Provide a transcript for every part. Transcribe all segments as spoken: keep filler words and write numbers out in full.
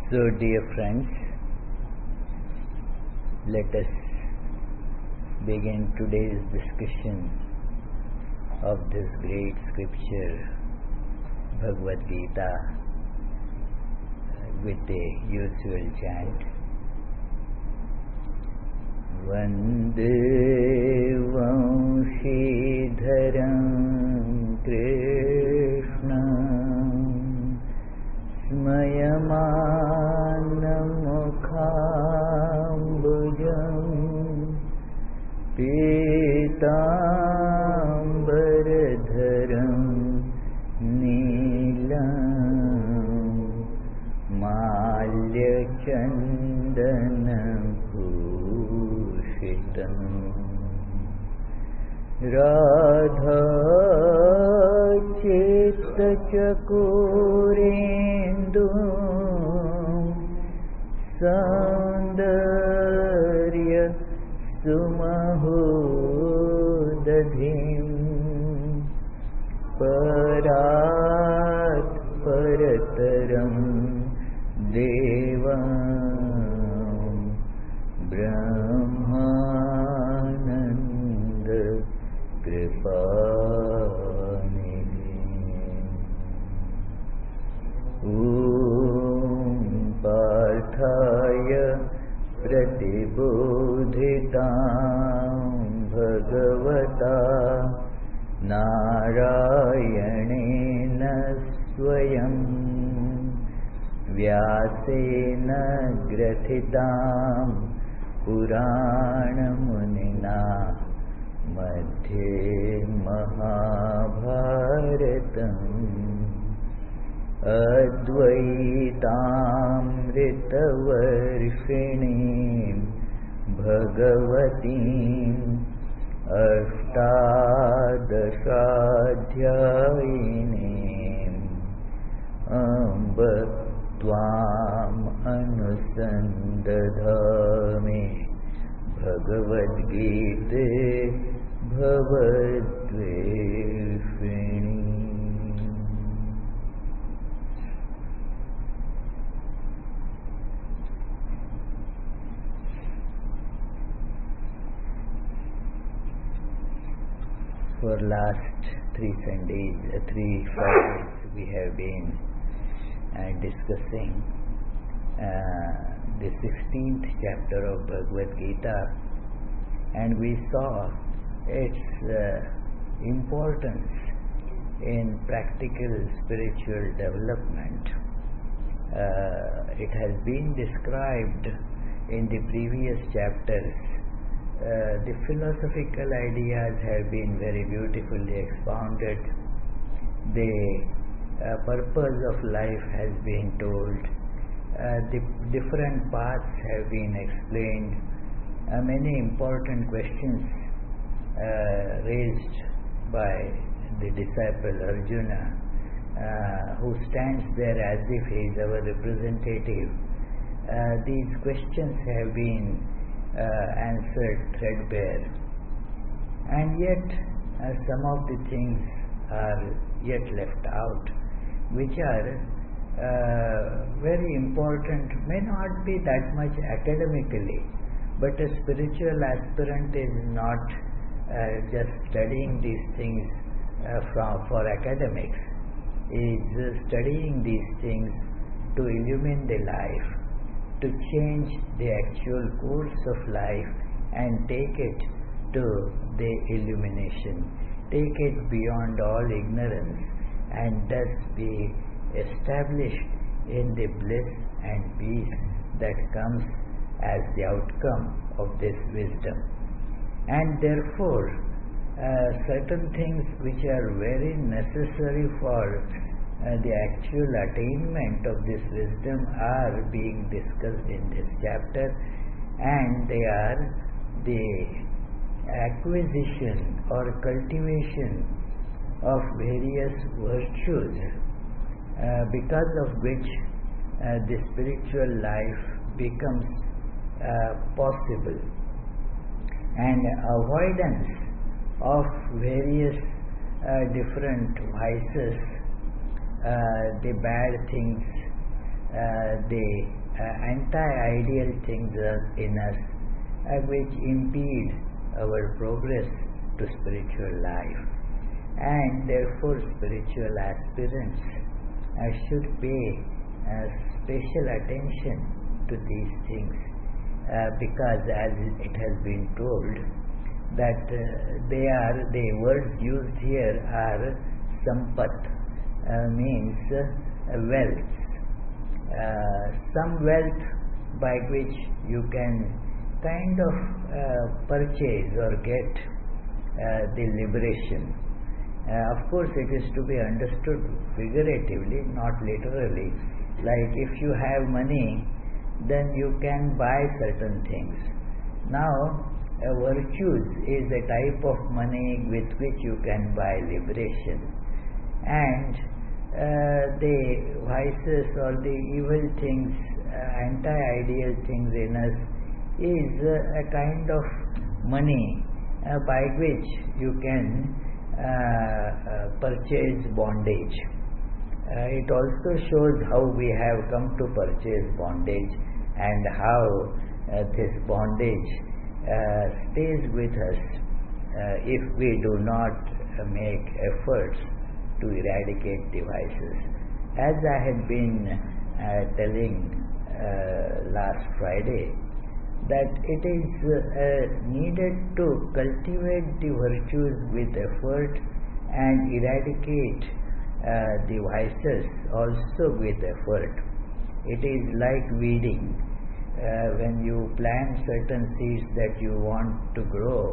So, dear friends, let us begin today's discussion of this great scripture, Bhagavad Gita, with the usual chant. Vande Vanshidharam Krishnam Smayamanamukhambujam Pitambaradharam Neelam Malyachandanam Bhushitam Radha Chitta Chakurendum Saundarya Sumahudadhim Parat Parataram Devam Brahmananda Kripanidhi Om Parthaya Pratibodhitam Bhagavata Narayanena Swayam Vyasena Grathitam Puranamunina Madhye Mahabharatam Advaitaamritavarshini Bhagavatim Ashtadashadhyayinim Amba Tvam Anusandadhami Bhagavad Gita Bhavadveshini. For last three Sundays, uh, three Fridays, we have been uh, discussing uh, the sixteenth chapter of Bhagavad Gita, and we saw its uh, importance in practical spiritual development. Uh, it has been described in the previous chapters. Uh, the philosophical ideas have been very beautifully expounded. The uh, purpose of life has been told. Uh, the different paths have been explained. Uh, many important questions uh, raised by the disciple Arjuna, uh, who stands there as if he is our representative. Uh, these questions have been Uh, answered threadbare, and yet uh, some of the things are yet left out, which are uh, very important, may not be that much academically, but a spiritual aspirant is not uh, just studying these things uh, from, for academics, is uh, studying these things to illumine the life, to change the actual course of life and take it to the illumination, take it beyond all ignorance, and thus be established in the bliss and peace that comes as the outcome of this wisdom. And therefore, uh, certain things which are very necessary for Uh, the actual attainment of this wisdom are being discussed in this chapter, and they are the acquisition or cultivation of various virtues, uh, because of which uh, the spiritual life becomes uh, possible, and avoidance of various uh, different vices, uh, the bad things, uh, the uh, anti-ideal things uh, in us uh, which impede our progress to spiritual life, and therefore spiritual aspirants uh, should pay uh, special attention to these things uh, because, as it has been told, that uh, they are the words used here are sampat, uh, means uh, wealth, uh, some wealth by which you can kind of uh, purchase or get uh, the liberation. Uh, of course, it is to be understood figuratively, not literally. Like if you have money, then you can buy certain things. Now, uh, virtues is a type of money with which you can buy liberation, and uh, the vices or the evil things, uh, anti-ideal things in us is uh, a kind of money uh, by which you can uh, uh, purchase bondage. Uh, it also shows how we have come to purchase bondage and how uh, this bondage uh, stays with us uh, if we do not uh, make efforts to eradicate the vices. As I had been uh, telling uh, last Friday, that it is uh, needed to cultivate the virtues with effort and eradicate uh, the vices also with effort. It is like weeding. Uh, when you plant certain seeds that you want to grow,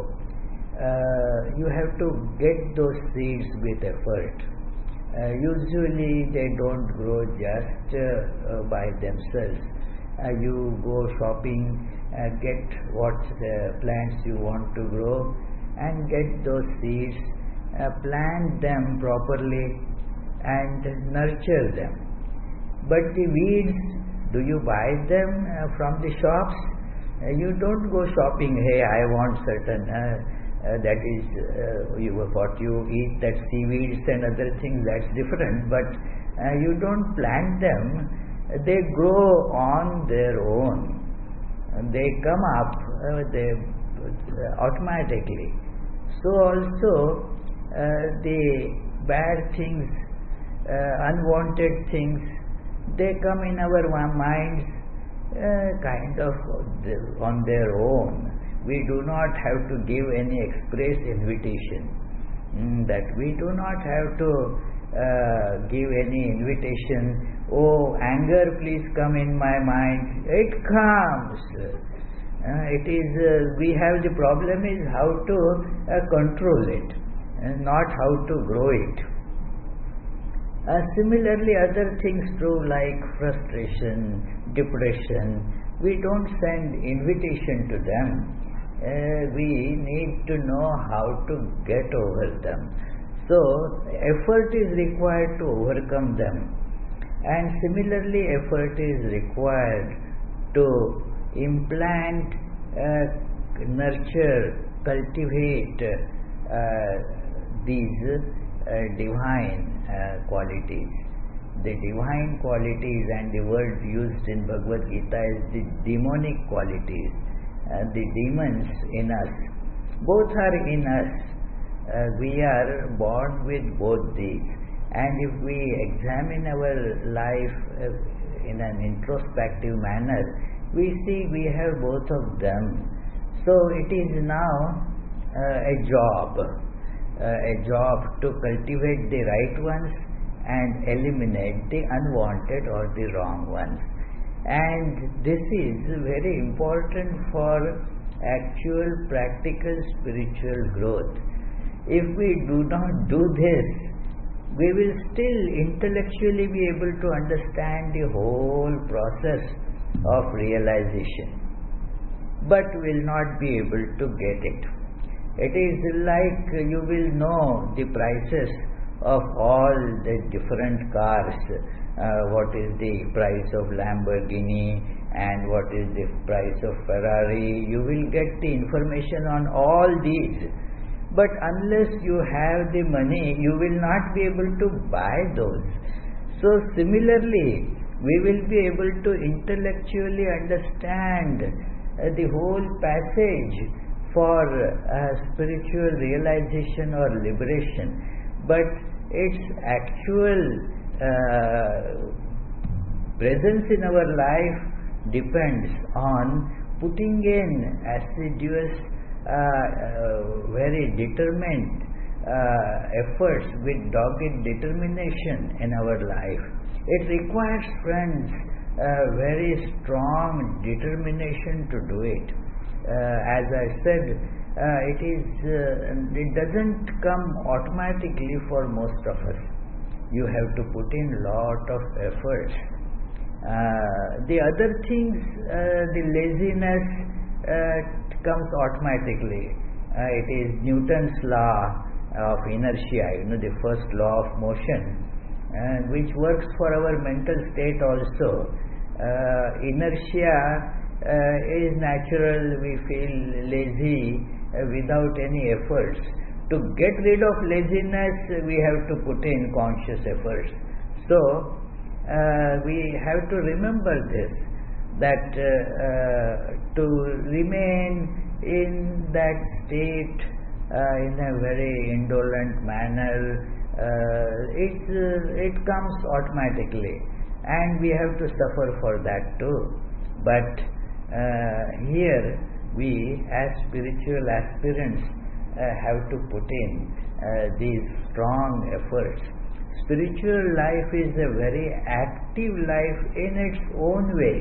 uh, you have to get those seeds with effort. Uh, usually they don't grow just uh, uh, by themselves. Uh, you go shopping, uh, get what uh, plants you want to grow and get those seeds, uh, plant them properly and nurture them. But the weeds, do you buy them uh, from the shops? Uh, you don't go shopping, hey, I want certain, uh, uh, that is uh, you, what you eat, that seaweeds and other things, that's different, but uh, you don't plant them. They grow on their own. They come up uh, they, uh, automatically. So also uh, the bad things, uh, unwanted things, they come in our minds uh, kind of on their own. We do not have to give any express invitation. Mm, that we do not have to uh, give any invitation. Oh, anger, please come in my mind. It comes. Uh, it is. Uh, we have the problem is how to uh, control it, and not how to grow it. Uh, similarly, other things too, like frustration, depression, we don't send invitation to them. Uh, we need to know how to get over them. So, effort is required to overcome them. And similarly, effort is required to implant, uh, nurture, cultivate uh, these uh, divine uh, qualities. The divine qualities and the word used in Bhagavad Gita is the demonic qualities, uh, the demons in us. Both are in us. Uh, we are born with both these. And if we examine our life uh, in an introspective manner, we see we have both of them. So it is now uh, a job, uh, a job to cultivate the right ones and eliminate the unwanted or the wrong ones. And this is very important for actual practical spiritual growth. If we do not do this, we will still intellectually be able to understand the whole process of realization, but will not be able to get it. It is like you will know the prices of all the different cars, uh, what is the price of Lamborghini and what is the price of Ferrari. You will get the information on all these. But unless you have the money, you will not be able to buy those. So similarly, we will be able to intellectually understand uh, the whole passage for uh, spiritual realization or liberation, but its actual uh, presence in our life depends on putting in assiduous, uh, uh, very determined uh, efforts with dogged determination in our life. It requires, friends, uh, very strong determination to do it. Uh, as I said, uh, it is uh, it doesn't come automatically for most of us. You have to put in lot of efforts. Uh, the other things, uh, the laziness uh, comes automatically. Uh, it is Newton's law of inertia, you know, the first law of motion, and which works for our mental state also. Uh, inertia uh, is natural. We feel lazy uh, without any efforts. To get rid of laziness, we have to put in conscious efforts. So uh, we have to remember this, that uh, uh, to remain in that state uh, in a very indolent manner, uh, it, uh, it comes automatically, and we have to suffer for that too. But uh, here we as spiritual aspirants uh, have to put in uh, these strong efforts. Spiritual life is a very active life in its own way.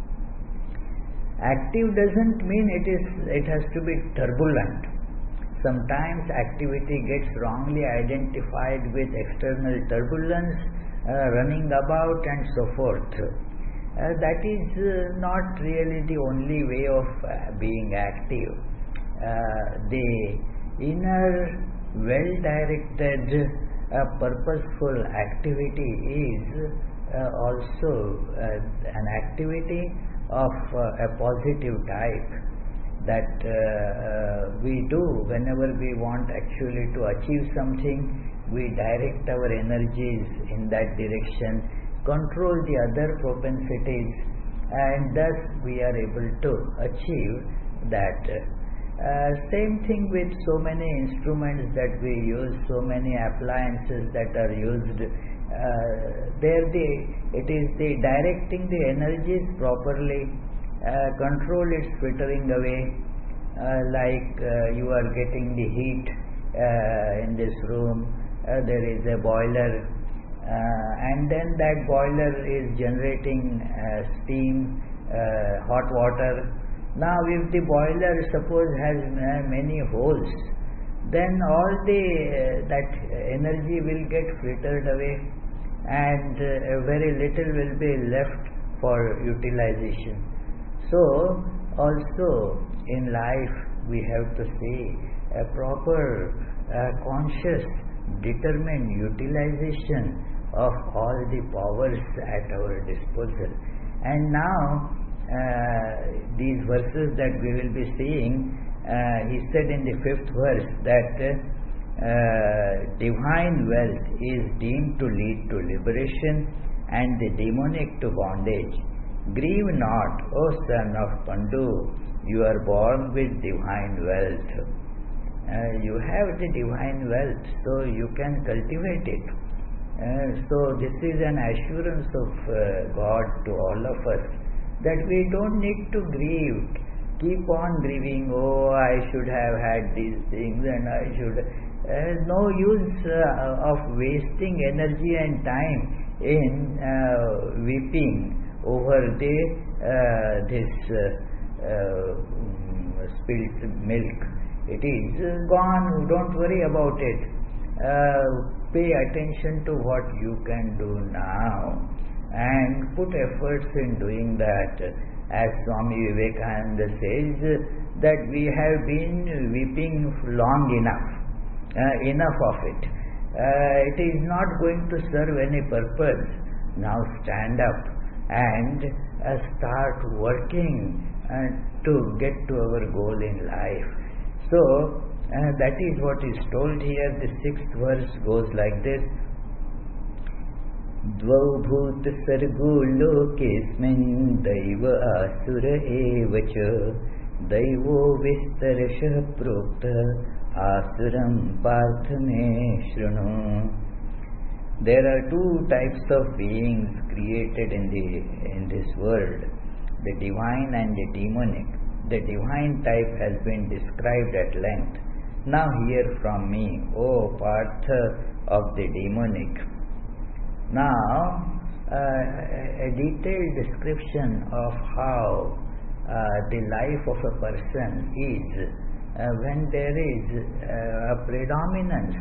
Active doesn't mean it is it has to be turbulent. Sometimes activity gets wrongly identified with external turbulence, uh, running about and so forth. Uh, that is uh, not really the only way of uh, being active. Uh, the inner, well-directed, uh, purposeful activity is uh, also uh, an activity of uh, a positive type that uh, uh, we do whenever we want actually to achieve something. We direct our energies in that direction, control the other propensities, and thus we are able to achieve that. Uh, same thing with so many instruments that we use, so many appliances that are used. Uh, there the it is the directing the energies properly, uh, control its frittering away, uh, like uh, you are getting the heat uh, in this room. Uh, there is a boiler, uh, and then that boiler is generating uh, steam, uh, hot water. Now if the boiler suppose has uh, many holes, then all the uh, that energy will get frittered away, and uh, very little will be left for utilization. So also in life we have to see a proper uh, conscious determined utilization of all the powers at our disposal. And now uh, these verses that we will be seeing, uh, he said in the fifth verse that uh, divine wealth is deemed to lead to liberation and the demonic to bondage. Grieve not, O son of Pandu, you are born with divine wealth. Uh, you have the divine wealth, so you can cultivate it. Uh, so this is an assurance of uh, God to all of us, that we don't need to grieve, keep on grieving, oh I should have had these things and I should, uh, no use uh, of wasting energy and time in uh, weeping over the uh, this uh, uh, spilled milk. It is gone, don't worry about it. Uh, pay attention to what you can do now and put efforts in doing that. As Swami Vivekananda says, that we have been weeping long enough, uh, enough of it. Uh, it is not going to serve any purpose. Now stand up and uh, start working uh, to get to our goal in life. So uh, that is what is told here. The sixth verse goes like this: द्वौ भूत सर्गो लोकेऽस्मिन् दैव आसुर एव च दैवो विस्तरशः प्रोक्तः asuram partha me shrunu. There are two types of beings created in the in this world, the divine and the demonic. The divine type has been described at length. Now hear from me, O Partha of the demonic. Now uh, a detailed description of how uh, the life of a person is Uh, when there is uh, a predominance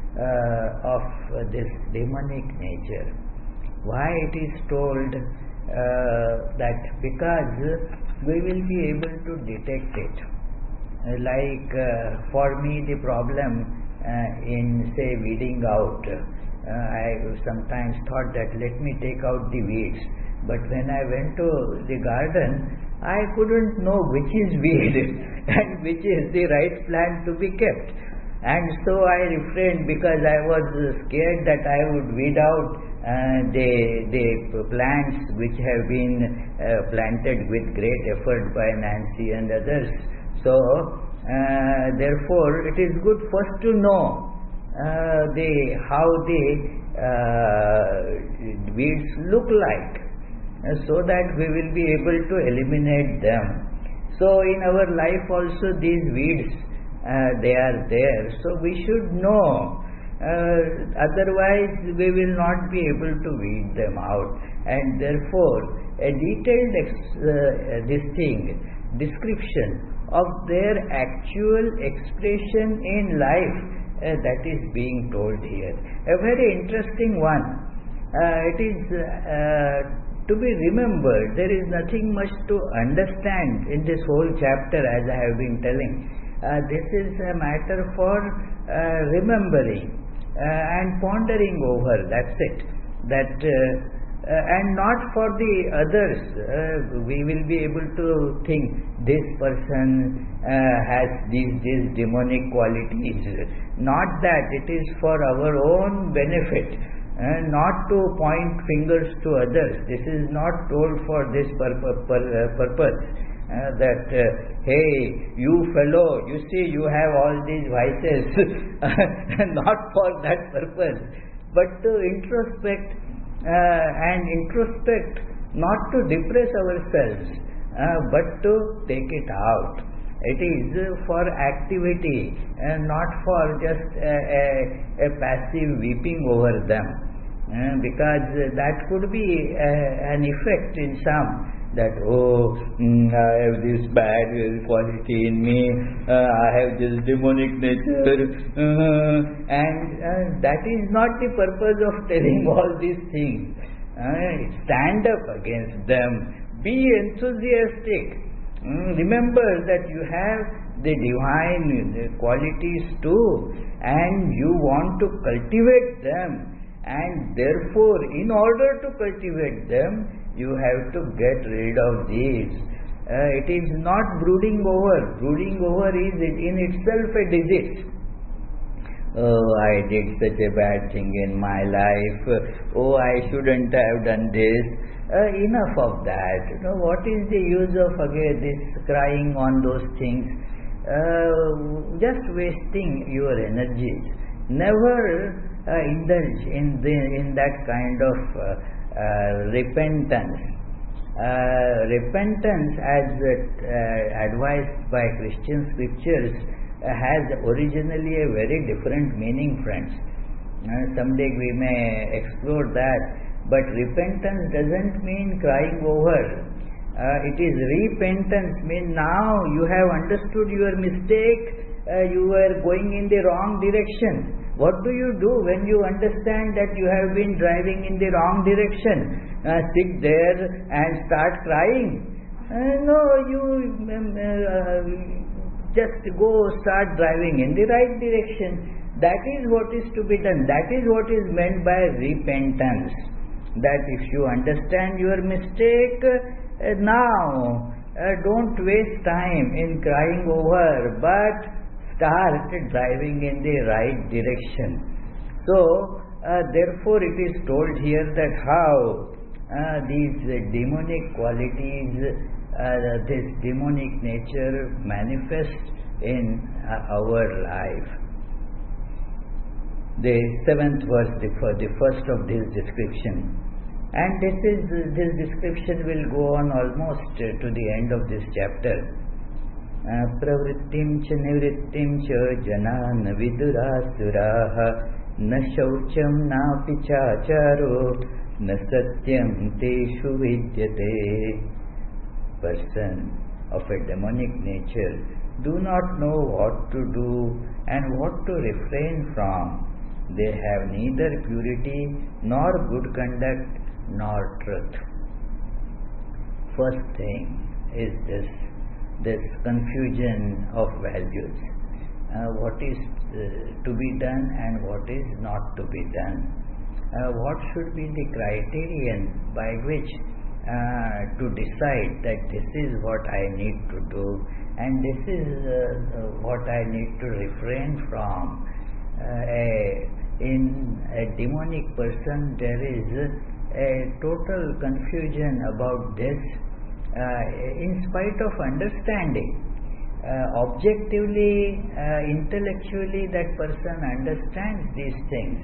uh, of uh, this demonic nature. Why it is told uh, that because we will be able to detect it. Uh, like uh, for me the problem uh, in say weeding out, uh, I sometimes thought that let me take out the weeds, but when I went to the garden I couldn't know which is weed and which is the right plant to be kept, and so I refrained because I was scared that I would weed out uh, the the plants which have been uh, planted with great effort by Nancy and others. So uh, therefore it is good first to know uh, the how the uh, weeds look like, uh, so that we will be able to eliminate them. So in our life also these weeds uh, they are there, so we should know, uh, otherwise we will not be able to weed them out. And therefore a detailed ex- uh, this thing description of their actual expression in life uh, that is being told here, a very interesting one. Uh, it is uh, to be remembered. There is nothing much to understand in this whole chapter, as I have been telling. Uh, this is a matter for uh, remembering uh, and pondering over. That's it. That uh, uh, and not for the others. Uh, we will be able to think this person uh, has these these demonic qualities. Not that. It is for our own benefit. Uh, not to point fingers to others. This is not told for this purpose. Pur, uh, purpose. Uh, that uh, hey, you fellow, you see you have all these vices. Not for that purpose, but to introspect uh, and introspect, not to depress ourselves, uh, but to take it out. It is for activity and not for just a, a, a passive weeping over them. Uh, because uh, that could be uh, an effect in some, that oh mm, I have this bad quality in me, uh, I have this demonic nature, uh, and uh, that is not the purpose of telling all these things. Uh, stand up against them, be enthusiastic, mm, remember that you have the divine qualities too, and you want to cultivate them. And therefore, in order to cultivate them, you have to get rid of these. Uh, it is not brooding over. Brooding over is in itself a disease. Oh, I did such a bad thing in my life. Oh, I shouldn't have done this. Uh, enough of that. You know, what is the use of again this crying on those things? Uh, just wasting your energies. Never Uh, indulge in the, in that kind of uh, uh, repentance. Uh, repentance, as uh, advised by Christian scriptures, uh, has originally a very different meaning, friends. Uh, someday we may explore that. But repentance doesn't mean crying over. Uh, it is repentance, means now you have understood your mistake, uh, you were going in the wrong direction. What do you do when you understand that you have been driving in the wrong direction? Uh, sit there and start crying? Uh, no, you um, uh, just go start driving in the right direction. That is what is to be done. That is what is meant by repentance. That if you understand your mistake, uh, now uh, don't waste time in crying over, but start driving in the right direction. So uh, therefore it is told here that how uh, these uh, demonic qualities, uh, this demonic nature manifests in uh, our life. The seventh verse, the, the first of this description, and this is this description will go on almost to the end of this chapter. Pravrittim cha nivrittim cha jana vidurasuraha na shaucham na pichacharo na satyam teshu vidyate. Person of a demonic nature do not know what to do and what to refrain from. They have neither purity nor good conduct nor truth. First thing is this, this confusion of values. Uh, what is uh, to be done and what is not to be done. Uh, what should be the criterion by which uh, to decide that this is what I need to do and this is uh, what I need to refrain from. Uh, a, in a demonic person there is a total confusion about this, uh, in spite of understanding. Uh, objectively, uh, intellectually, that person understands these things.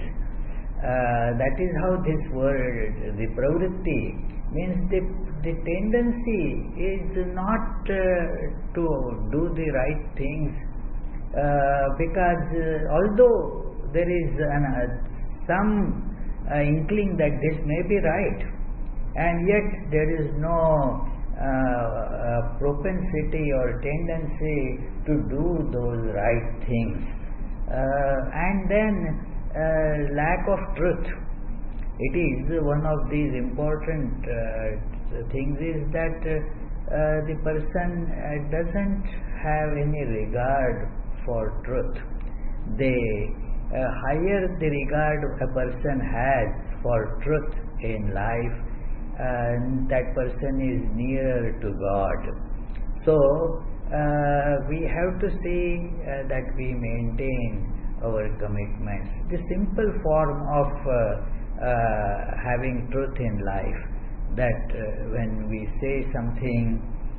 Uh, that is how this word, the pravritti, means the, the tendency is not uh, to do the right things, uh, because uh, although there is an, uh, some uh, inkling that this may be right, and yet there is no uh, uh, propensity or tendency to do those right things. Uh, and then uh, lack of truth. It is one of these important uh, things is that uh, uh, the person uh, doesn't have any regard for truth. They Uh, higher the regard a person has for truth in life, uh, that person is nearer to God. So uh, we have to see uh, that we maintain our commitments. The simple form of uh, uh, having truth in life, that uh, when we say something,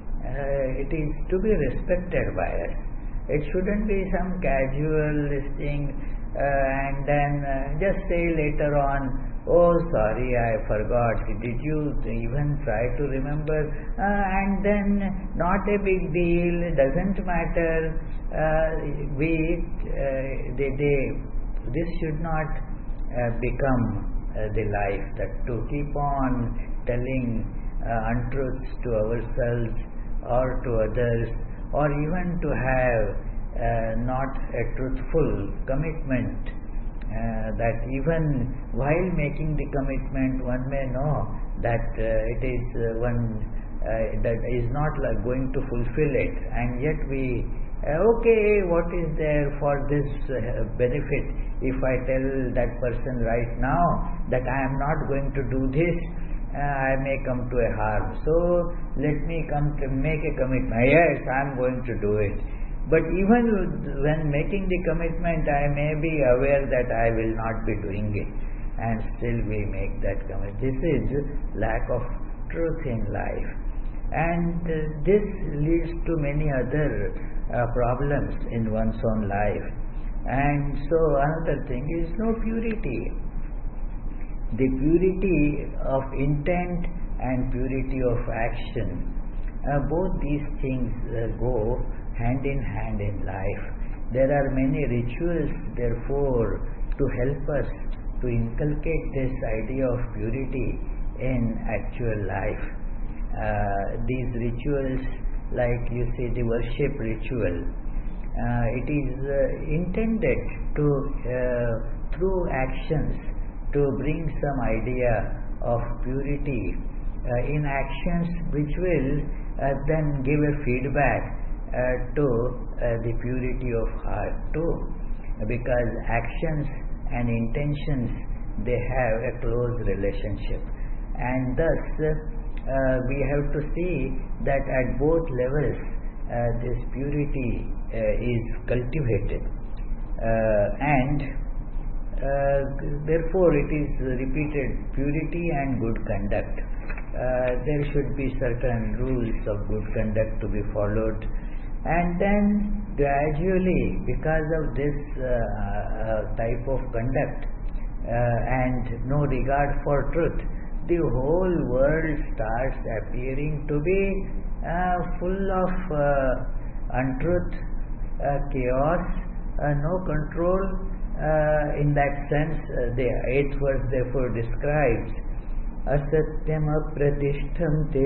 uh, it is to be respected by us. It shouldn't be some casual thing. Uh, and then uh, just say later on, oh sorry, I forgot, did you even try to remember, uh, and then not a big deal, doesn't matter. Uh, we uh, they, they, this should not uh, become uh, the life, that to keep on telling uh, untruths to ourselves or to others, or even to have Uh, not a truthful commitment, uh, that even while making the commitment one may know that uh, it is uh, one uh, that is not like going to fulfill it, and yet we uh, okay, what is there for this uh, benefit if I tell that person right now that I am not going to do this, uh, I may come to a harm, so let me come to make a commitment. Yes, I am going to do it. But even when making the commitment, I may be aware that I will not be doing it, and still we make that commitment. This is lack of truth in life, and uh, this leads to many other uh, problems in one's own life. And so another thing is no purity. The purity of intent and purity of action, uh, both these things uh, go hand in hand in life. There are many rituals, therefore, to help us to inculcate this idea of purity in actual life. Uh, these rituals, like you see the worship ritual, uh, it is uh, intended to, uh, through actions, to bring some idea of purity uh, in actions which will uh, then give a feedback Uh, to uh, the purity of heart too, because actions and intentions, they have a close relationship, and thus uh, we have to see that at both levels uh, this purity uh, is cultivated, uh, and uh, therefore it is repeated, purity and good conduct. Uh, there should be certain rules of good conduct to be followed, and then gradually, because of this uh, uh, type of conduct uh, and no regard for truth, the whole world starts appearing to be uh, full of uh, untruth, uh, chaos, uh, no control. Uh, in that sense, uh, the eighth verse therefore describes asatyam apratishtham te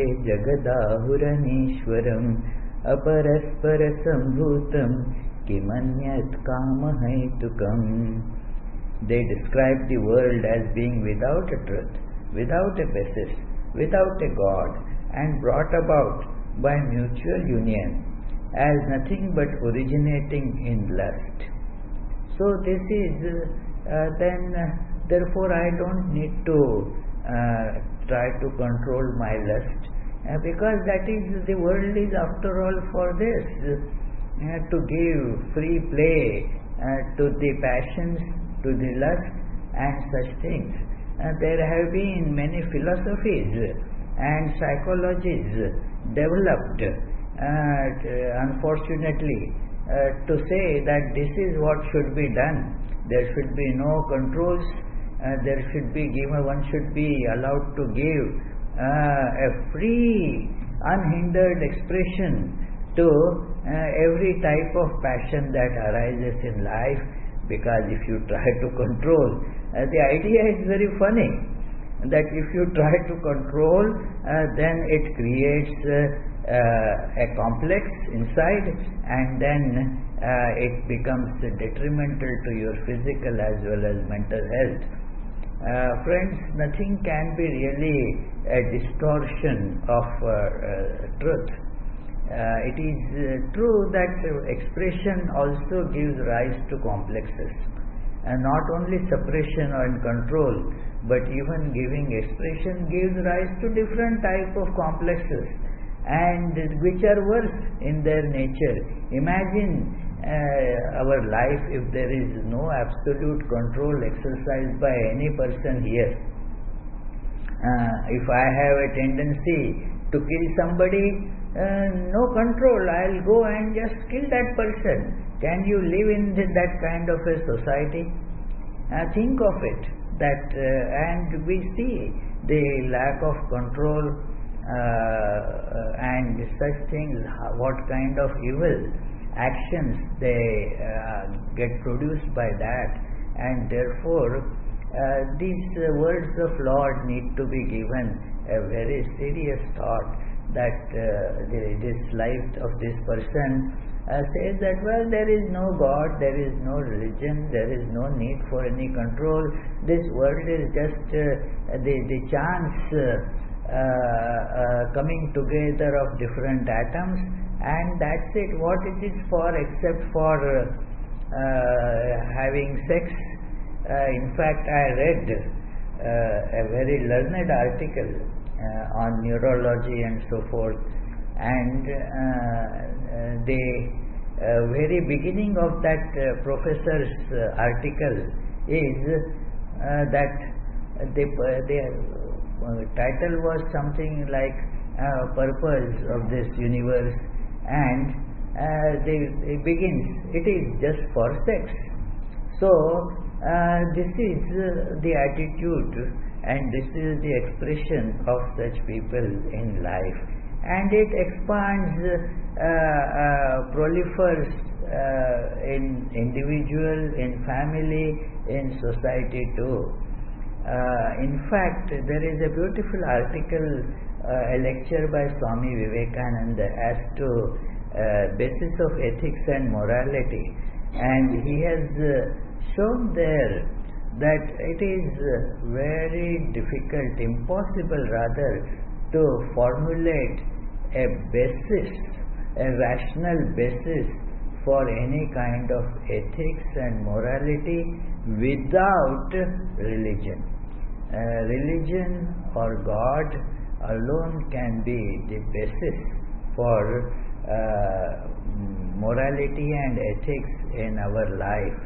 jagadahuranishwaram aparaspara sambhutam kimanyat kamahaitukam. They describe the world as being without a truth, without a basis, without a God, and brought about by mutual union as nothing but originating in lust. So this is uh, then uh, therefore I don't need to uh, try to control my lust, uh, because that is, the world is after all for this, uh, to give free play uh, to the passions, to the lust and such things. Uh, there have been many philosophies and psychologies developed, uh, unfortunately, uh, to say that this is what should be done. There should be no controls. Uh, there should be given. One should be allowed to give uh, a free, unhindered expression to uh, every type of passion that arises in life. Because if you try to control, uh, the idea is very funny, that if you try to control, uh, then it creates uh, uh, a complex inside, and then uh, it becomes detrimental to your physical as well as mental health. Uh, friends, nothing can be really a distortion of uh, uh, truth. Uh, it is uh, true that uh, expression also gives rise to complexes, and not only suppression and control, but even giving expression gives rise to different type of complexes, and which are worse in their nature. Imagine uh, our life if there is no absolute control exercised by any person here. Uh, if I have a tendency to kill somebody, Uh, no control, I'll go and just kill that person. Can you live in that kind of a society? Uh, think of it. That uh, and we see the lack of control uh, and such things. What kind of evil actions they uh, get produced by that, and therefore uh, these uh, words of Lord need to be given a very serious thought. That uh, the, this life of this person uh, says that, well, there is no God, there is no religion, there is no need for any control. This world is just uh, the, the chance uh, uh, coming together of different atoms, and that's it. What it is for, except for uh, uh, having sex. Uh, in fact, I read uh, a very learned article Uh, on neurology and so forth, and uh, uh, the uh, very beginning of that uh, professor's uh, article is uh, that the, uh, the uh, title was something like uh, purpose of this universe, and uh, they, it begins, it is just for sex. So uh, this is uh, the attitude, and this is the expression of such people in life, and it expands, uh, uh, proliferates uh, in individual, in family, in society too. Uh, in fact, there is a beautiful article, uh, a lecture by Swami Vivekananda as to uh, basis of ethics and morality, and he has uh, shown there that it is very difficult, impossible rather, to formulate a basis, a rational basis for any kind of ethics and morality without religion. Uh, religion or God alone can be the basis for uh, morality and ethics in our life.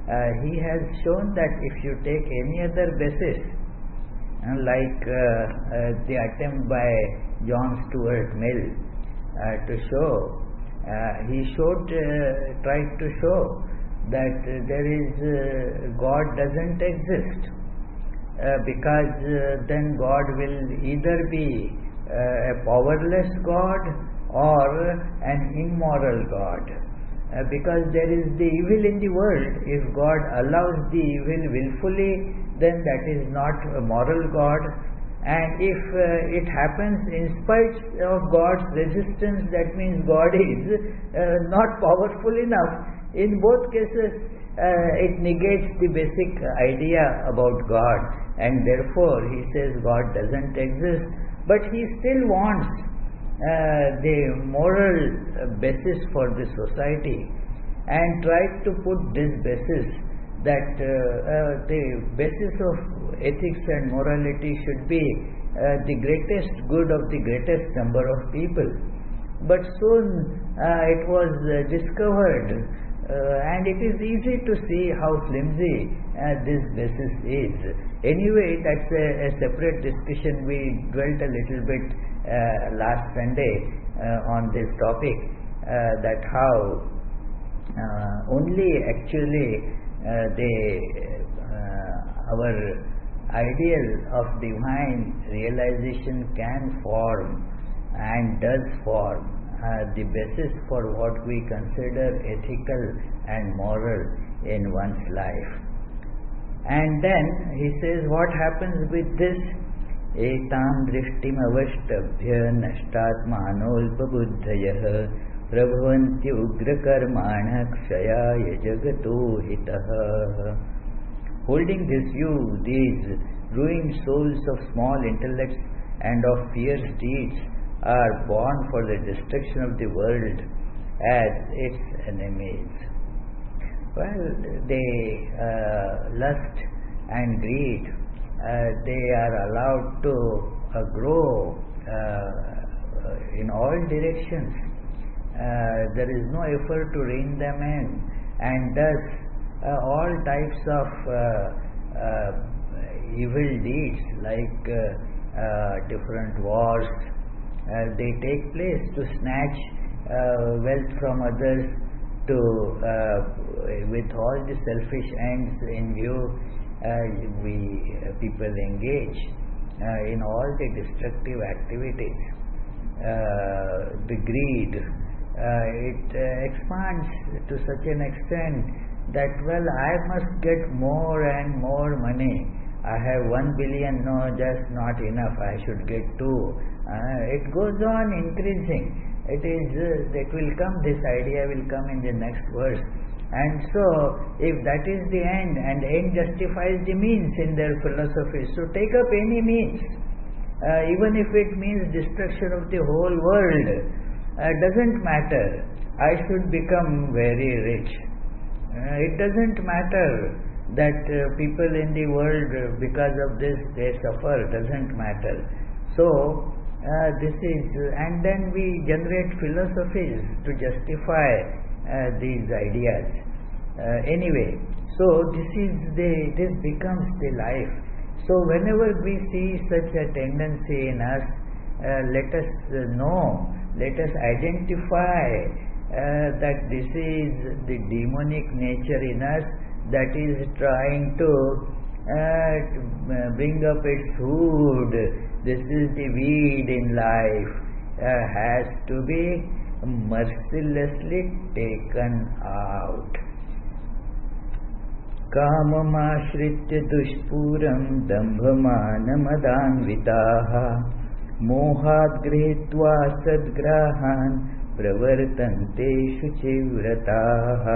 uh, he has shown that if you take any other basis, uh, like uh, uh, the attempt by John Stuart Mill uh, to show, uh, he showed, uh, tried to show that uh, there is uh, God doesn't exist, uh, because uh, then God will either be uh, a powerless God or an immoral God. Uh, because there is the evil in the world. If God allows the evil willfully, then that is not a moral God. And if uh, it happens in spite of God's resistance, that means God is uh, not powerful enough. In both cases, uh, it negates the basic idea about God, and therefore he says God doesn't exist. But he still wants Uh, the moral uh, basis for the society, and tried to put this basis that uh, uh, the basis of ethics and morality should be uh, the greatest good of the greatest number of people. But soon uh, it was uh, discovered, uh, and it is easy to see how flimsy uh, this basis is. Anyway, that's a, a separate discussion. We dwelt a little bit uh, last Sunday uh, on this topic, uh, that how uh, only actually uh, the uh, our ideal of divine realization can form and does form uh, the basis for what we consider ethical and moral in one's life. And then he says, what happens with this? Etam drishtim avashtabhya nashtatmanolpabuddhayah prabhavanti ugra karmana kshayaya jagato hitah. Holding this view, these ruined souls of small intellects and of fierce deeds are born for the destruction of the world as its enemies. Well, they uh, lust and greed, uh, they are allowed to uh, grow uh, in all directions. Uh, there is no effort to rein them in, and thus uh, all types of uh, uh, evil deeds like uh, uh, different wars, uh, they take place to snatch uh, wealth from others, to uh, with all the selfish ends in view, uh, we uh, people engage uh, in all the destructive activities. Uh, the greed, uh, it uh, expands to such an extent that, well, I must get more and more money. I have one billion, no, just not enough, I should get two. Uh, it goes on increasing. It is, uh, it will come, this idea will come in the next verse. And so, if that is the end, and end justifies the means in their philosophy, so take up any means, uh, even if it means destruction of the whole world, uh, doesn't matter. I should become very rich. Uh, it doesn't matter that uh, people in the world, uh, because of this, they suffer, doesn't matter. So, Uh, this is, uh, and then we generate philosophies to justify uh, these ideas. Uh, anyway, so this is the, this becomes the life. So whenever we see such a tendency in us, uh, let us uh, know, let us identify uh, that this is the demonic nature in us that is trying to uh, bring up its food. This is the weed in life, uh, has to be mercilessly taken out. Kamamashritya dushpuram dambhamanamadhanvitaha mohat grihitva sadgrahan pravartante shuchivrataha.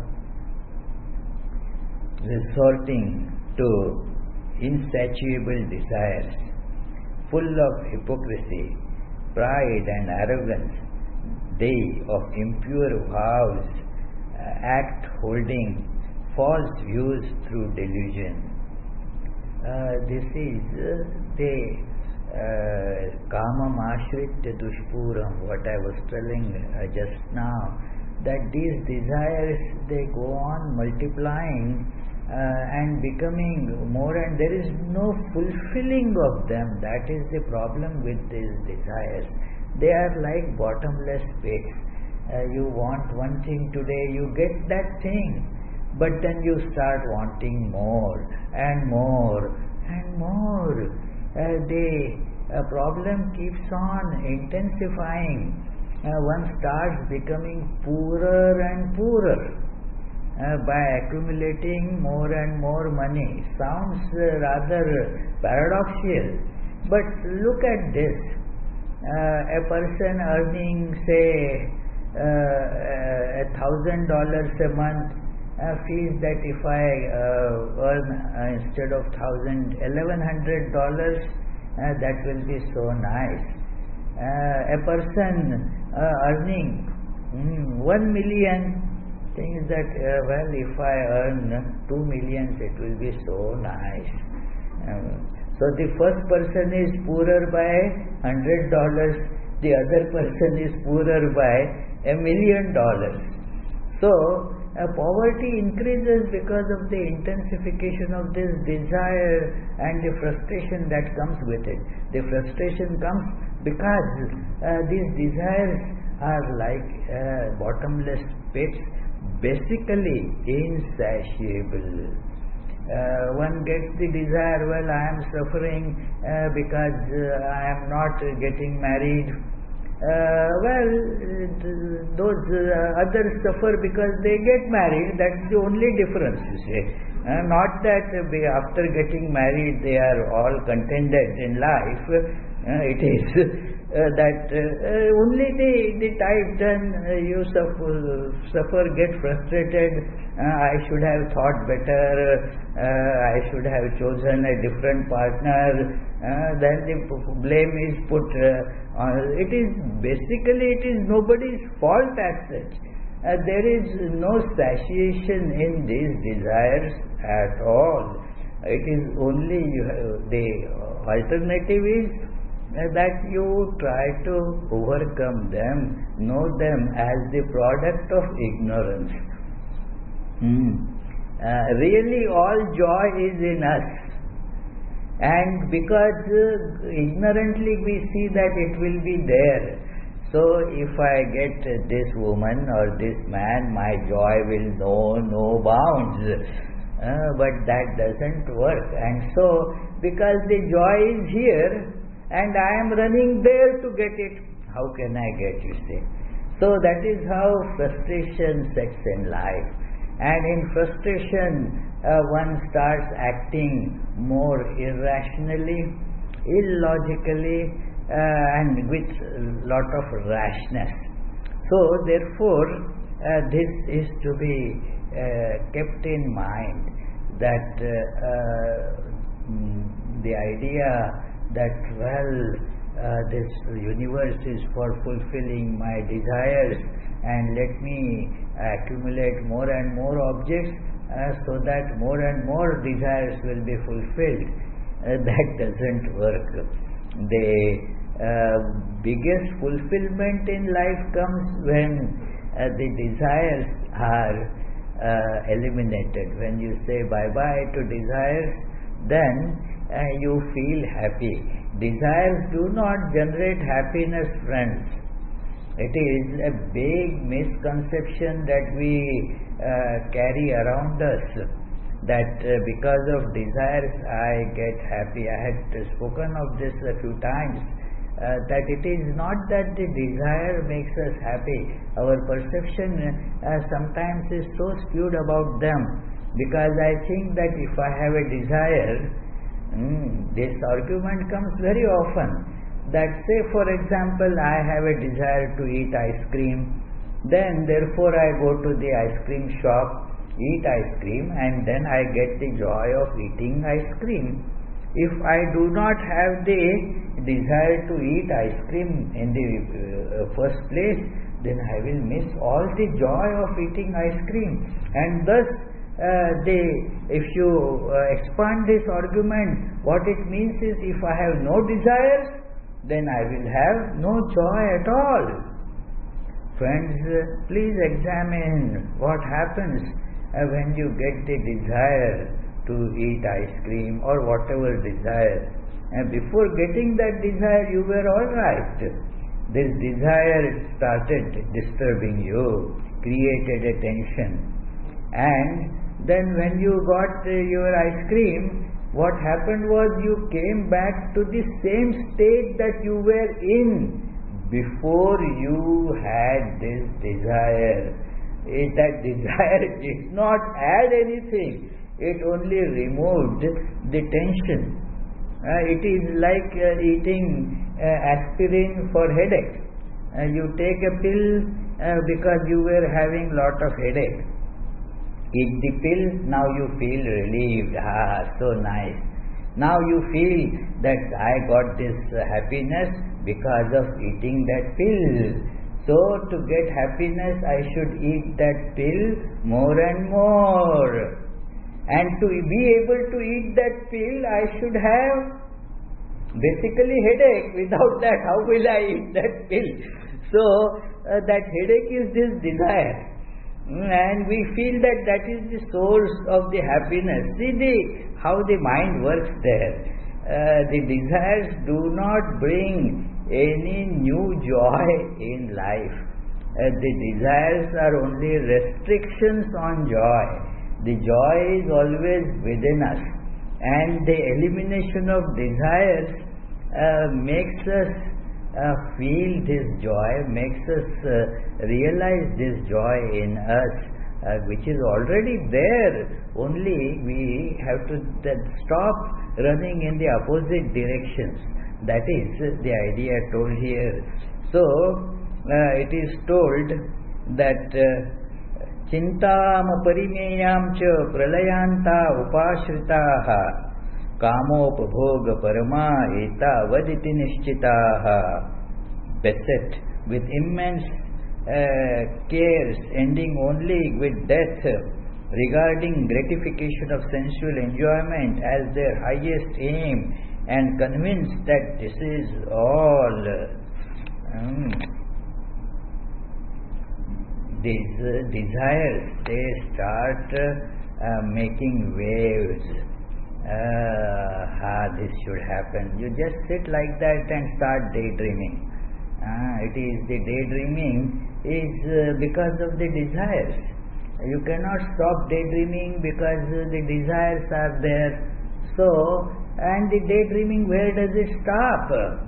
Resorting to insatiable desires, full of hypocrisy, pride and arrogance, they of impure vows uh, act holding false views through delusion. Uh, this is uh, the kamam ashritya dushpuram, what I was telling uh, just now, that these desires, they go on multiplying uh, and becoming more, and there is no fulfilling of them. That is the problem with these desires. They are like bottomless pits. Uh, you want one thing today, you get that thing, but then you start wanting more and more and more. Uh, the uh, problem keeps on intensifying. Uh, one starts becoming poorer and poorer uh, by accumulating more and more money. Sounds uh, rather paradoxical, but look at this. Uh, a person earning, say, uh, a thousand dollars a month uh, feels that if I uh, earn uh, instead of thousand, eleven hundred dollars, uh, that will be so nice. Uh, a person uh, earning mm, one million thinks that uh, well, if I earn two millions, it will be so nice. Um, so the first person is poorer by hundred dollars, the other person is poorer by a million dollars. So uh, poverty increases because of the intensification of this desire and the frustration that comes with it. The frustration comes because uh, these desires are like uh, bottomless pits, basically insatiable. Uh, one gets the desire, well, I am suffering uh, because uh, I am not uh, getting married. Uh, well, uh, those uh, others suffer because they get married. That's the only difference, you say. Uh, not that uh, after getting married they are all contented in life. Uh, it is uh, that uh, uh, only the, the type then uh, you suffer, suffer, get frustrated. Uh, I should have thought better. Uh, I should have chosen a different partner. Uh, then the blame is put uh, on. It is basically it is nobody's fault as such. Uh, there is no satiation in these desires at all. It is only you have, the alternative is uh, that you try to overcome them, know them as the product of ignorance. Hmm. Uh, really all joy is in us, and because uh, ignorantly we see that it will be there. So if I get uh, this woman or this man, my joy will know no bounds. Uh, but that doesn't work. And so because the joy is here and I am running there to get it, how can I get, you say? So that is how frustration sets in life. And in frustration, uh, one starts acting more irrationally, illogically, uh, and with a lot of rashness. So therefore, uh, this is to be uh, kept in mind, that uh, uh, the idea that, well, uh, this universe is for fulfilling my desires, and let me accumulate more and more objects uh, so that more and more desires will be fulfilled. Uh, that doesn't work. The uh, biggest fulfillment in life comes when uh, the desires are uh, eliminated. When you say bye-bye to desires, then uh, you feel happy. Desires do not generate happiness, friends. It is a big misconception that we uh, carry around us, that uh, because of desires I get happy. I had spoken of this a few times, uh, that it is not that the desire makes us happy. Our perception uh, sometimes is so skewed about them, because I think that if I have a desire, mm, this argument comes very often. That say, for example, I have a desire to eat ice cream, then therefore I go to the ice cream shop, eat ice cream, and then I get the joy of eating ice cream. If I do not have the desire to eat ice cream in the uh, first place, then I will miss all the joy of eating ice cream. And thus, uh, the, if you uh, expand this argument, what it means is, if I have no desires, then I will have no joy at all. friends, uh, please examine what happens uh, when you get the desire to eat ice cream or whatever desire. And before getting that desire, you were all right. This desire started disturbing you, created a tension. And then when you got uh, your ice cream, what happened was you came back to the same state that you were in before you had this desire. It, that desire did not add anything. It only removed the tension. Uh, it is like uh, eating uh, aspirin for headache. Uh, you take a pill uh, because you were having lot of headache. Eat the pill, now you feel relieved. Ah, so nice. Now you feel that I got this uh, happiness because of eating that pill. So to get happiness, I should eat that pill more and more. And to be able to eat that pill, I should have basically headache. Without that, how will I eat that pill? So uh, that headache is this desire. And we feel that that is the source of the happiness. See the, how the mind works there. Uh, the desires do not bring any new joy in life. Uh, the desires are only restrictions on joy. The joy is always within us, and the elimination of desires uh, makes us uh, feel this joy, makes us uh, realize this joy in us, uh, which is already there. Only we have to that stop running in the opposite directions. That is the idea told here. So uh, it is told that uh, Chintam parimeyam cha pralayanta upashritaha kamopabhoga parama eta vaditi nishchitaha. Beset with immense uh, cares ending only with death, regarding gratification of sensual enjoyment as their highest aim, and convinced that this is all. Um, These uh, desires, they start uh, making waves. Uh, ah, this should happen. You just sit like that and start daydreaming. Uh, it is the daydreaming is uh, because of the desires. You cannot stop daydreaming because uh, the desires are there. So, and the daydreaming, where does it stop?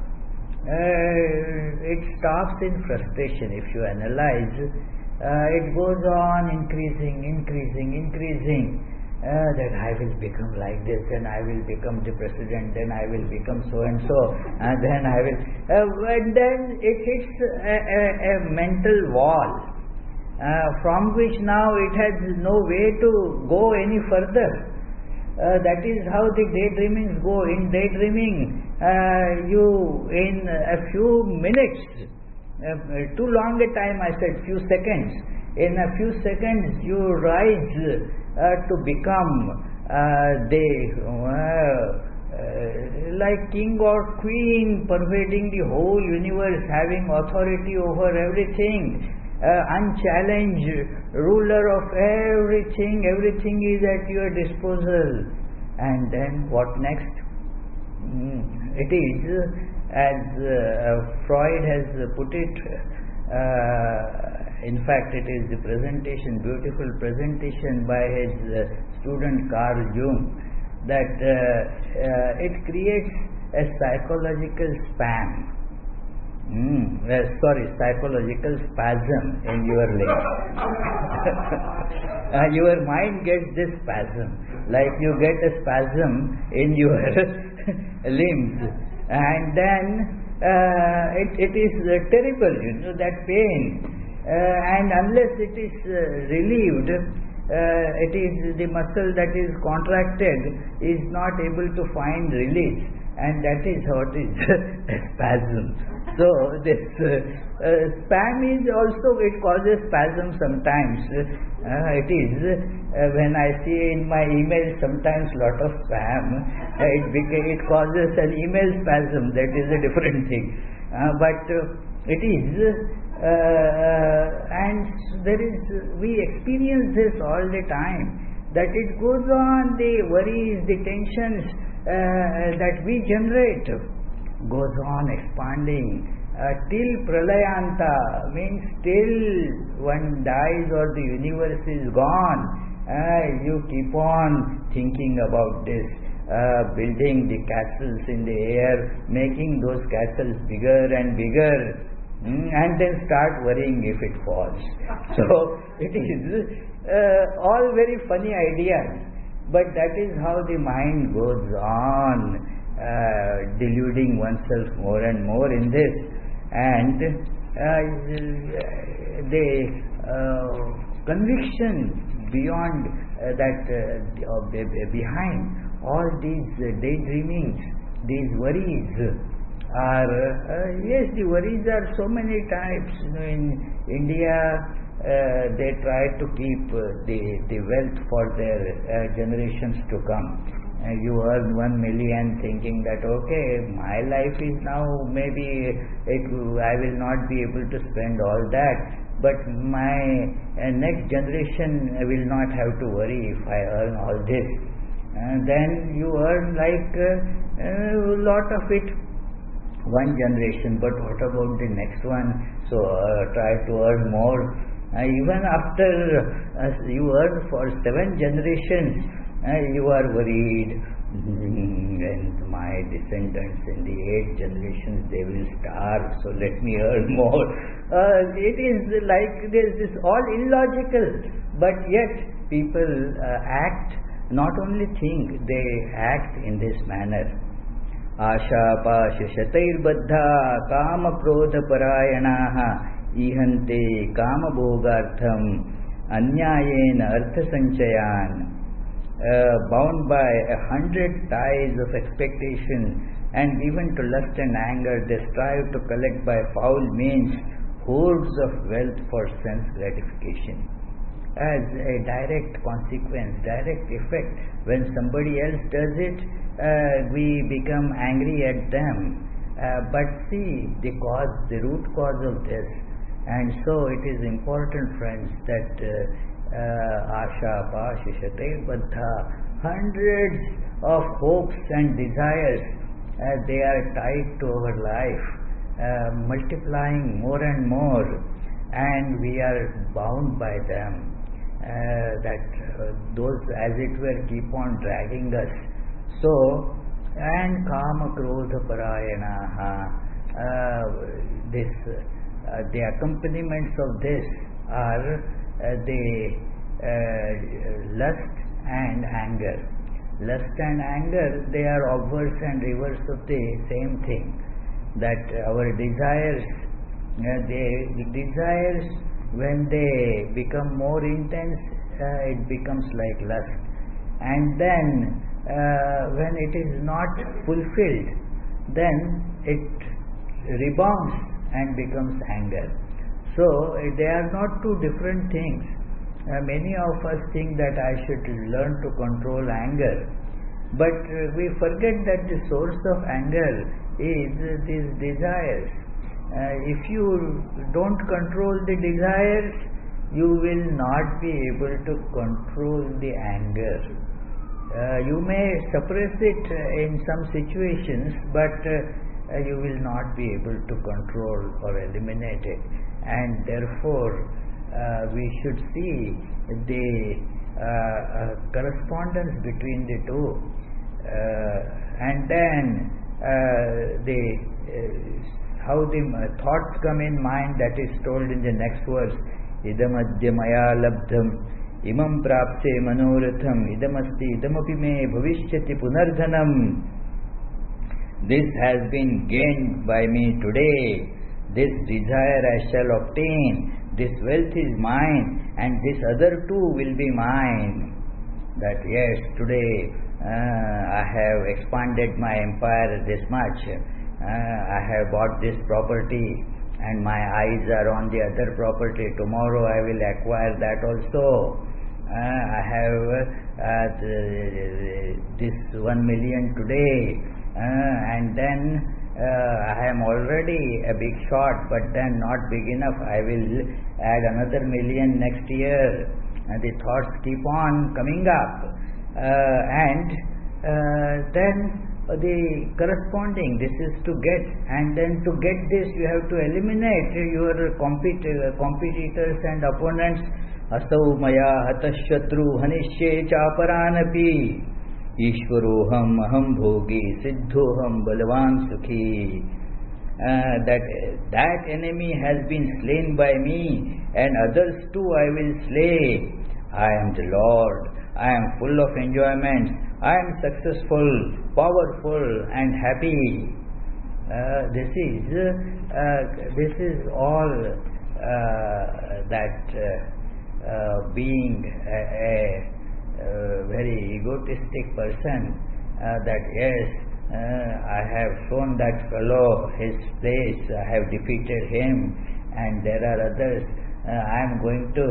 Uh, it stops in frustration. If you analyze, Uh, it goes on increasing, increasing, increasing. Uh, that I will become like this, then I will become the president, then I will become so and so, and then I will. Uh, and then it hits a, a, a mental wall, uh, from which now it has no way to go any further. Uh, that is how the daydreamings go. In daydreaming, uh, you in a few minutes. Uh, too long a time, I said few seconds. In a few seconds you rise uh, to become uh, the uh, uh, like king or queen, pervading the whole universe, having authority over everything, uh, unchallenged, ruler of everything. Everything is at your disposal. And then what next? Mm, it is as uh, Freud has put it, uh, in fact it is the presentation, beautiful presentation by his uh, student Carl Jung, that uh, uh, it creates a psychological spam, mm, uh, sorry, psychological spasm in your leg. uh, your mind gets this spasm, like you get a spasm in your limbs. And then uh, it, it is uh, terrible, you know, that pain. Uh, and unless it is uh, relieved, uh, it is the muscle that is contracted is not able to find release, and that is what is spasm. So this uh, uh, spam is also, it causes spasm sometimes. Uh, it is uh, when I see in my email sometimes lot of spam, uh, it beca- it causes an email spasm. That is a different thing. Uh, but uh, it is uh, and there is, we experience this all the time, that it goes on, the worries, the tensions uh, that we generate goes on expanding uh, till pralayanta, means till one dies or the universe is gone. Uh, you keep on thinking about this, uh, building the castles in the air, making those castles bigger and bigger, mm, and then start worrying if it falls. So it is uh, all very funny ideas, but that is how the mind goes on uh, deluding oneself more and more in this, and uh, the uh, conviction beyond uh, that uh, behind all these uh, daydreamings, these worries are uh, yes, the worries are so many types. You know, in India uh, they try to keep uh, the the wealth for their uh, generations to come. Uh, you earn one million thinking that okay, my life is now maybe it I will not be able to spend all that, but my uh, next generation will not have to worry if I earn all this. And then you earn like uh, a lot of it one generation, but what about the next one? So uh, try to earn more. Uh, even after uh, you earn for seven generations, uh, you are worried, and my descendants in the eight generations, they will starve, so let me earn more. Uh, it is like this, this all illogical, but yet people uh, act, not only think, they act in this manner. Asha pasha shatair baddha kama krodha parayanaha ihante kama bhogartham anyayena artha sanchayan. Uh, bound by a hundred ties of expectation and given to lust and anger, they strive to collect by foul means hoards of wealth for sense gratification. As a direct consequence, direct effect, when somebody else does it, uh, we become angry at them. Uh, but see the cause, the root cause of this. And so it is important, friends, that uh, Asha, Pasha, Shatair, Baddha, hundreds of hopes and desires, uh, they are tied to our life, uh, multiplying more and more, and we are bound by them. Uh, that uh, those, as it were, keep on dragging us. So, and kama krodha parayanaha, uh, this, uh, the accompaniments of this are uh, the uh, lust and anger. Lust and anger, they are obverse and reverse of the same thing. That our desires, uh, they, the desires, when they become more intense, uh, it becomes like lust. And then, uh, when it is not fulfilled, then it rebounds and becomes anger. So, uh, they are not two different things. Uh, many of us think that I should learn to control anger. But uh, we forget that the source of anger is uh, these desires. Uh, if you don't control the desires, you will not be able to control the anger. Uh, you may suppress it uh, in some situations, but uh, uh, you will not be able to control or eliminate it. And therefore, uh, we should see the uh, uh, correspondence between the two. Uh, and then uh, the uh, how the thoughts come in mind, that is told in the next verse. Idam adya maya labdham imam prapse manoratham idamasti idamapi me bhavishyati punardhanam. This has been gained by me today. This desire I shall obtain. This wealth is mine, and this other too will be mine. That yes, today uh, I have expanded my empire this much. Uh, I have bought this property and my eyes are on the other property. Tomorrow I will acquire that also. Uh, I have uh, the, this one million today, uh, and then uh, I am already a big shot, but then not big enough. I will add another million next year. And the thoughts keep on coming up. Uh, and uh, then the corresponding, this is to get, and then to get this you have to eliminate your compet- competitors and opponents. Asau maya hatashatru hanishye chaparanapi Ishvaroham aham bhogi siddhoham balavan sukhi. Uh, that that enemy has been slain by me, and others too I will slay. I am the Lord. I am full of enjoyments. I am successful, powerful, and happy. Uh, this is uh, this is all uh, that uh, uh, being a, a, a very egotistic person. Uh, that yes. Uh, I have shown that fellow his place, I have defeated him, and there are others. Uh, I am going to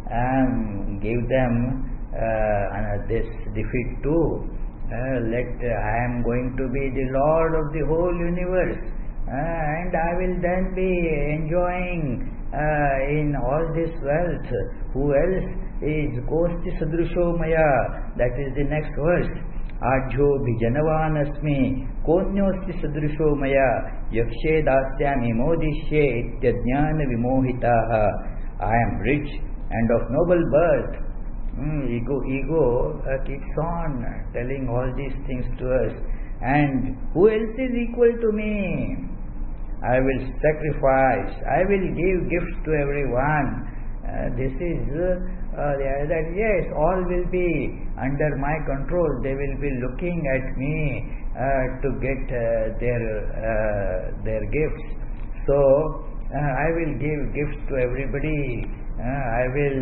um, give them uh, this defeat too. Uh, let uh, I am going to be the Lord of the whole universe, uh, and I will then be enjoying uh, in all this wealth. Who else is Kosti Sadrusho Maya? That is the next verse. Ajho bhijanavaanasmi konyosti sadrusho maya yakshe dasyami modishye ityajnana vimohitaha. I am rich and of noble birth. Mm, ego ego uh, keeps on telling all these things to us. And who else is equal to me? I will sacrifice. I will give gifts to everyone. Uh, this is uh, uh, that yes, all will be under my control. They will be looking at me uh, to get uh, their uh, their gifts. So uh, I will give gifts to everybody. Uh, I will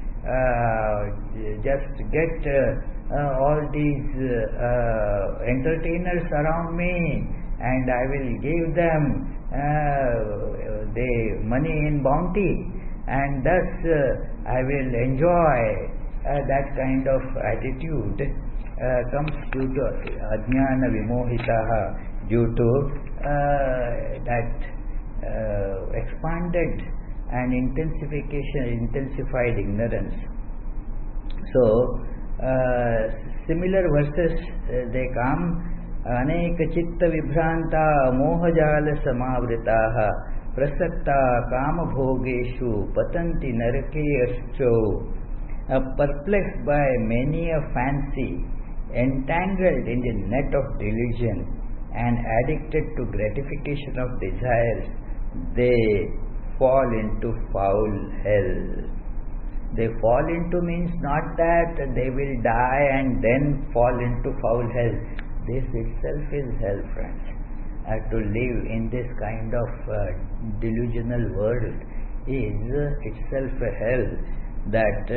uh, just get uh, uh, all these uh, entertainers around me, and I will give them uh, the money in bounty. And thus uh, I will enjoy uh, that kind of attitude uh, comes due to ajnana vimohitaha, due to uh, that uh, expanded and intensification, intensified ignorance. So uh, similar verses uh, they come. Aneka chitta vibhranta mohajala samavritaha prasakta kama bhogeshu patanti narake ascho. Uh, perplexed by many a fancy, entangled in the net of delusion, and addicted to gratification of desires, they fall into foul hell. They fall into means not that they will die and then fall into foul hell. This itself is hell, friends. Uh, to live in this kind of uh, delusional world is uh, itself a hell. That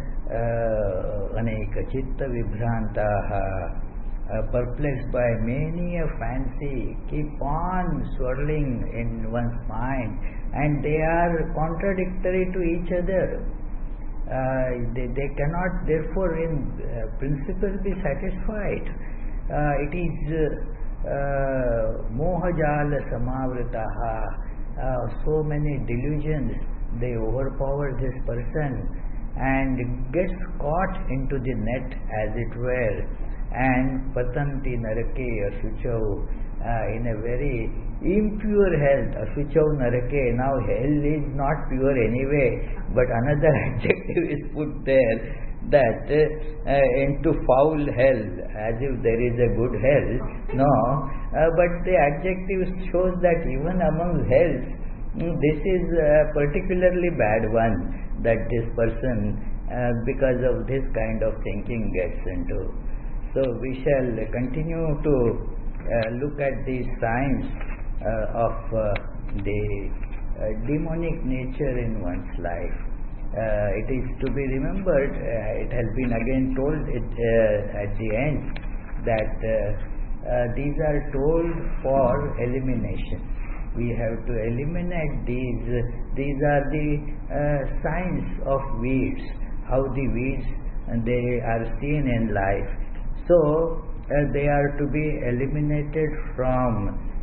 aneka chitta vibhrantaha, uh, perplexed by many a fancy, keep on swirling in one's mind, and they are contradictory to each other. Uh, they, they cannot therefore in uh, principle be satisfied. Uh, it is uh, Uh, mohajala samavritaha, uh, so many delusions, they overpower this person and gets caught into the net, as it were, and patanti narake asuchau, uh, in a very impure health. Asuchau narake, now hell is not pure anyway, but another adjective is put there, that uh, into foul hell, as if there is a good hell. No, uh, but the adjective shows that even among hells, this is a particularly bad one, that this person uh, because of this kind of thinking gets into. So we shall continue to uh, look at these signs uh, of uh, the uh, demonic nature in one's life. Uh, it is to be remembered, uh, it has been again told it, uh, at the end, that uh, uh, these are told for elimination. We have to eliminate these. Uh, these are the uh, signs of weeds, how the weeds uh, they are seen in life. So uh, they are to be eliminated from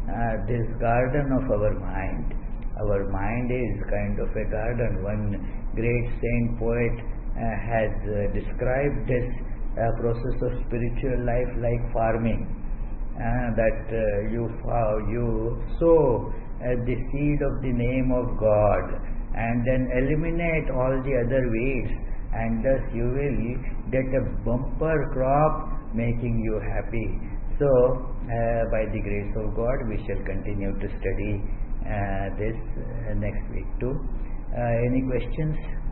uh, this garden of our mind. Our mind is kind of a garden. One great saint poet uh, has uh, described this uh, process of spiritual life like farming. Uh, that uh, you uh, you sow uh, the seed of the name of God and then eliminate all the other weeds, and thus you will get a bumper crop making you happy. So uh, by the grace of God we shall continue to study uh, this uh, next week too. Uh, any questions?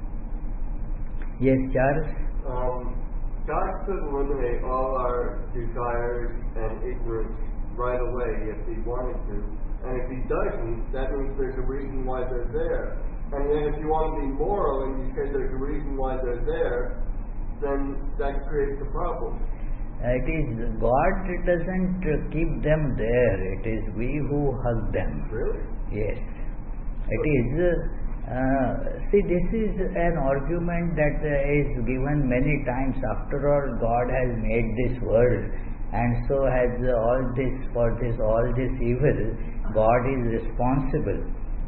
Yes, Charles? Um, God could eliminate all our desires and ignorance right away if He wanted to. And if He doesn't, that means there's a reason why they're there. And then if you want to be moral and you say there's a reason why they're there, then that creates a problem. It is God doesn't keep them there. It is we who hug them. Really? Yes. It is. Uh, see, this is an argument that uh, is given many times. After all, God has made this world, and so has uh, all this for this all this evil. God is responsible.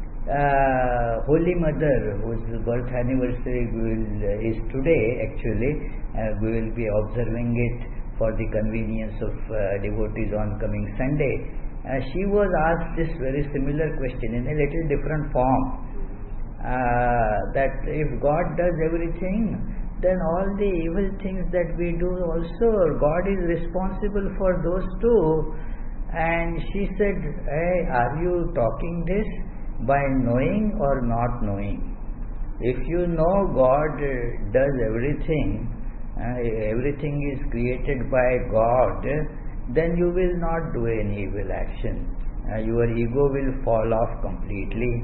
Uh, Holy Mother, whose birth anniversary will, uh, is today, actually, uh, we will be observing it for the convenience of uh, devotees on coming Sunday. Uh, she was asked this very similar question in a little different form. Uh, that if God does everything, then all the evil things that we do also, God is responsible for those too. And she said, hey, are you talking this by knowing or not knowing? If you know God uh, does everything, uh, everything is created by God, then you will not do any evil action. Uh, your ego will fall off completely.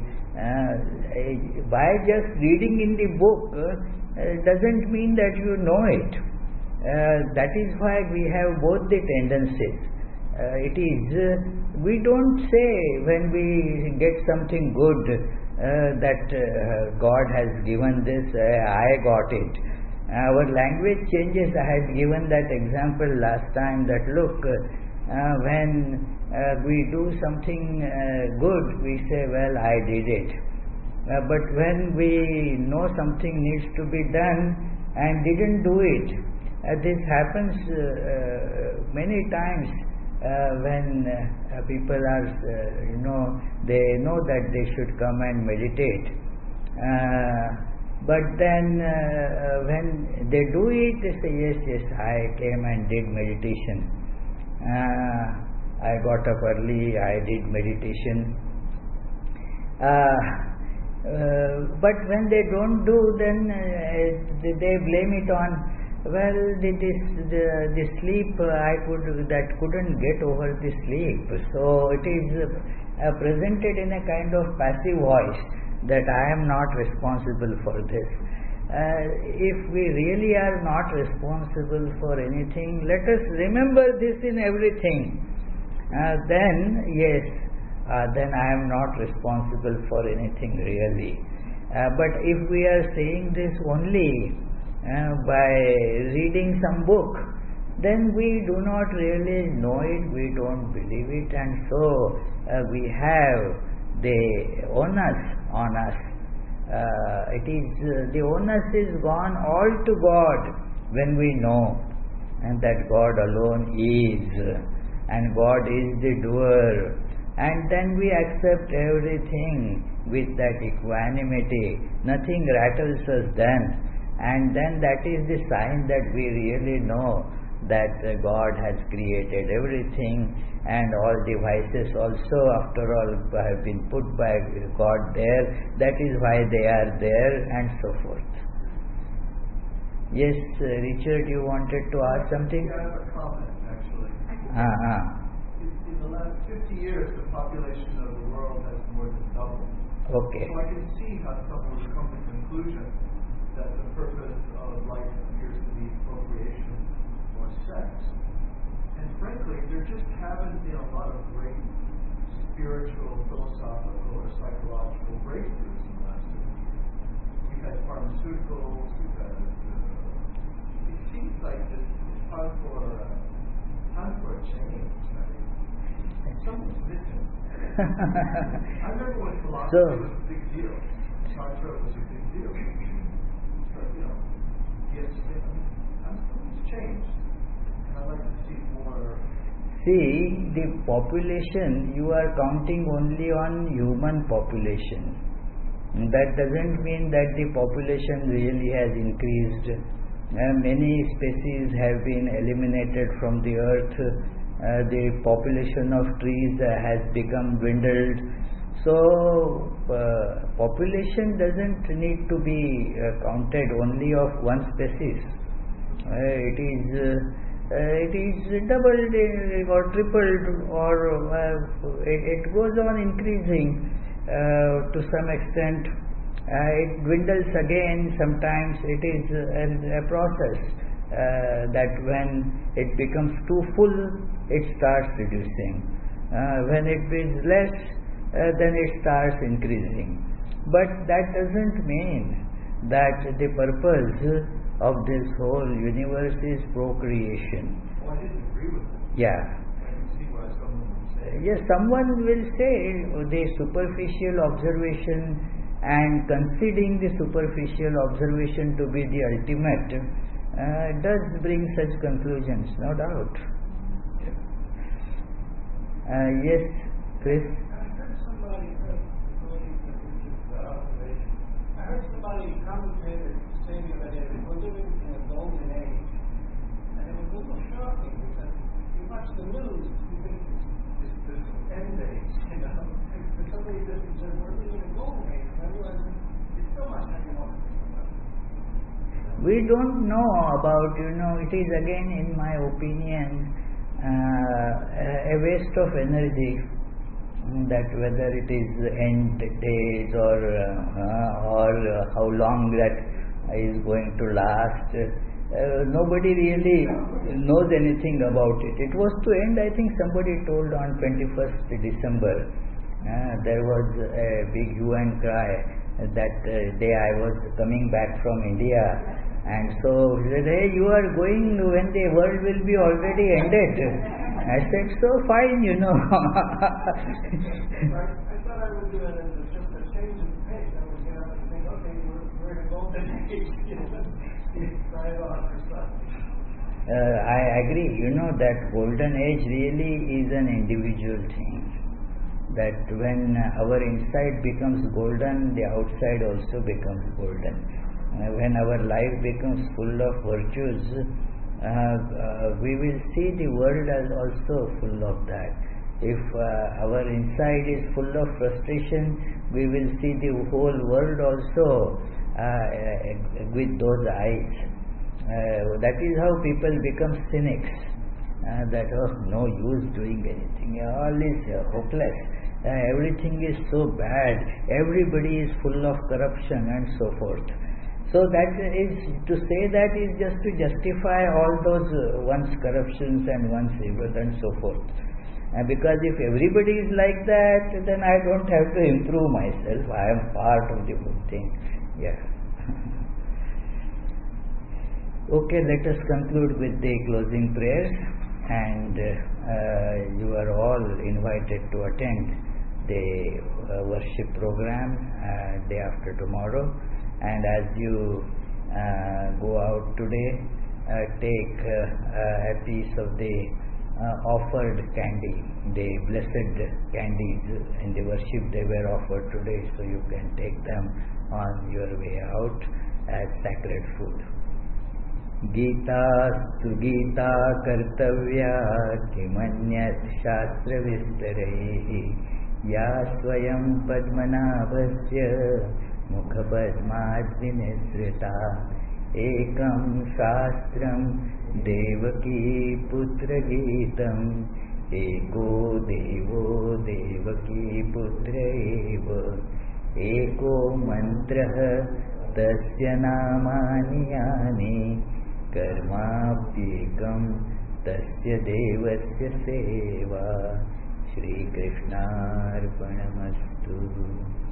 Uh, by just reading in the book uh, doesn't mean that you know it. Uh, that is why we have both the tendencies. Uh, it is, uh, we don't say when we get something good uh, that uh, God has given this, uh, I got it. Our language changes. I had given that example last time that look, uh, when uh, we do something uh, good, we say, well, I did it. Uh, but when we know something needs to be done and didn't do it, uh, this happens uh, uh, many times. Uh, when uh, people are, uh, you know, they know that they should come and meditate. Uh, but then uh, when they do it, they say, yes, yes, I came and did meditation. Uh, I got up early, I did meditation. Uh, uh, but when they don't do, then uh, they, they blame it on, well, the, this, the, the sleep uh, I could that couldn't get over the sleep. So it is uh, presented in a kind of passive voice that I am not responsible for this. Uh, if we really are not responsible for anything, let us remember this in everything. Uh, then, yes, uh, then I am not responsible for anything really. Uh, but if we are saying this only Uh, by reading some book, then we do not really know it, we don't believe it, and so uh, we have the onus on us. Uh, it is uh, the onus is gone all to God when we know, and that God alone is, and God is the doer, and then we accept everything with that equanimity. Nothing rattles us then. And then that is the sign that we really know that uh, God has created everything, and all the vices also, after all, have been put by God there. That is why they are there, and so forth. Yes, uh, Richard, you wanted to ask something? I have a comment, actually. Uh-huh. In, in the last fifty years, the population of the world has more than doubled. Okay. So I can see how someone would come to the conclusion that the purpose of life appears to be procreation or sex. And frankly, there just haven't been a lot of great spiritual, philosophical, or psychological breakthroughs in the last fifty years. We've had pharmaceuticals, we've had, uh, it seems like it's time for, uh, time for a change. Right? Something's missing. I remember when philosophy So, was a big deal. Sartre was a big deal. So, you know, yes, I'm it's changed. And I'd like to see more. see, the population, you are counting only on human population. That doesn't mean that the population really has increased. Uh, many species have been eliminated from the earth. Uh, the population of trees uh, has become dwindled. So, uh, population doesn't need to be uh, counted only of one species. Uh, it is uh, uh, it is doubled or tripled, or uh, it, it goes on increasing uh, to some extent. Uh, it dwindles again. Sometimes it is a, a process uh, that when it becomes too full, it starts reducing. Uh, when it is less, uh, then it starts increasing. But that doesn't mean that the purpose of this whole universe is procreation. Well, I didn't agree with it. Yeah. I can see why someone would say. Yes, someone will say the superficial observation and conceding the superficial observation to be the ultimate uh, does bring such conclusions, no doubt. Uh, yes, Chris? I heard somebody, I heard somebody commentated saying that we're living in a golden age, and it was a little shocking because you watch the news, you think it's the end days, you know. But somebody just said we're living in a golden age, and I realized it's still not hanging on. We don't know about, you know, it is again, in my opinion, uh, a waste of energy, that whether it is end days or uh, or uh, how long that is going to last. Uh, nobody really knows anything about it. It was to end, I think somebody told on twenty-first December. Uh, there was a big hue and cry that uh, day I was coming back from India, and so he said, hey, you are going when the world will be already ended. I said, so fine, you know. I, I thought I would do it as a, just a change of pace. I would get up and think, okay, we're, we're in a golden age. You know, try it on or something. Uh, I agree. You know that golden age really is an individual thing. That when our inside becomes golden, the outside also becomes golden. Uh, when our life becomes full of virtues, uh, uh, we will see the world as also full of that. If uh, our inside is full of frustration, we will see the whole world also uh, with those eyes. Uh, that is how people become cynics. Uh, that oh, no use doing anything. All is uh, hopeless. Uh, everything is so bad. Everybody is full of corruption and so forth. So that is, to say that is just to justify all those uh, one's corruptions and one's evil and so forth. Uh, because if everybody is like that, then I don't have to improve myself. I am part of the whole thing. Yeah. Okay, let us conclude with the closing prayers, and uh, you are all invited to attend the uh, worship program uh, day after tomorrow. And as you uh, go out today, uh, take uh, a piece of the uh, offered candy, the blessed candies in the worship they were offered today, so you can take them on your way out as sacred food. Gitastu Gita Kartavya Kimanyat Shastra Vistaraihi Ya Swayam Padmanabhasya Mukha Padmadvinisrita Ekam Shastram Devaki Putra Gitam Eko Devo Devaki Putra Eva Eko Mantraha Tasya Namani Yani Karmapyekam Tasya Devasya Seva Shri Krishnarpanamastu.